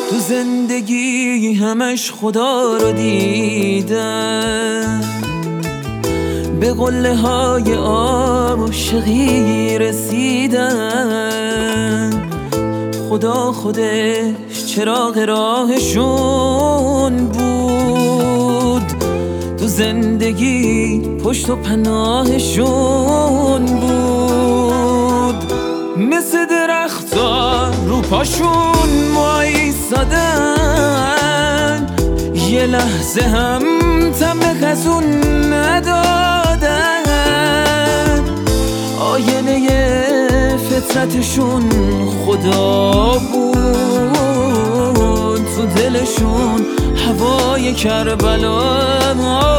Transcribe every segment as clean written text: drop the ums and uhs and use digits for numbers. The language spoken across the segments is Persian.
تو زندگی همش خدا رو دیدم، به قله های عاشقی رسیدن. خدا خودش چراغ راهشون بود، تو زندگی پشت و پناهشون بود. مثل درختا رو پاشون وایسادن، یه لحظه هم طعم خزون ندادن. آینه فطرتشون خدا بود، تو دلشون هوای کربلا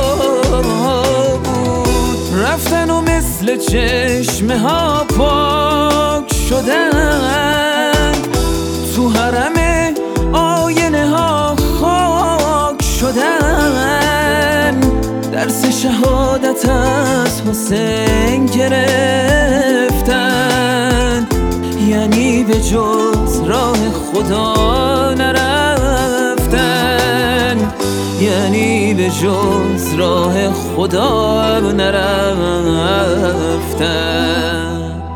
بود. رفتن و مثل چشمه ها پاک شدن، تو حرم آینه ها خاک شدن. درس شهادت از حسین گرفتن، یعنی به جز راه خدا نرفتن، یعنی به جز راه خدا نرفتن.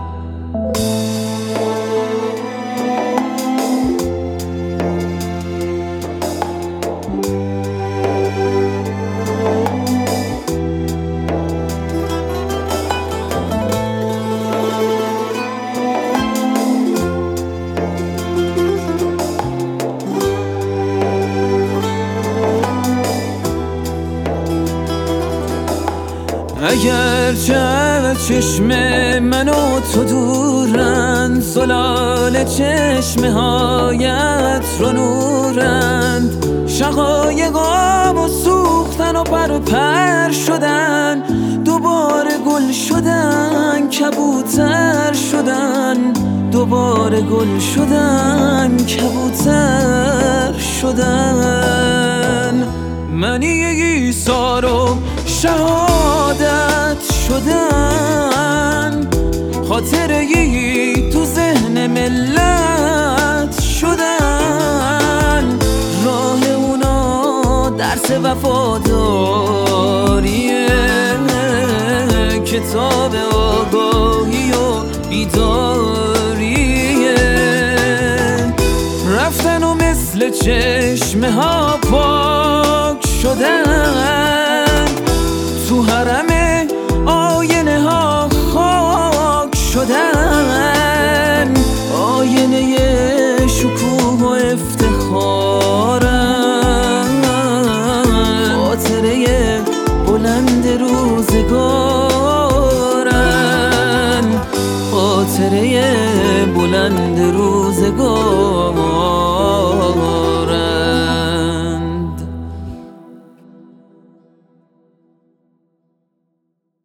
اگرچه چشم من و تو دورند، زلال چشمه هایت رو نورند. شقایقام و سوختن و پر شدن، دوباره گل شدن کبوتر شدن، دوباره گل شدن کبوتر شدن. منی عیسی رو شهادت شدن، خاطره‌ای تو ذهن ملت شدن. راه اونا درس وفاداریه، کتاب آگاهی و بیداریه. رفتن و مثل چشمه ها پاک شدن، تو حرم آینه ها خاک شدن. آینه شکوه و افتخارن، خاطره بلند روزگارن، خاطره بلند روزگارن.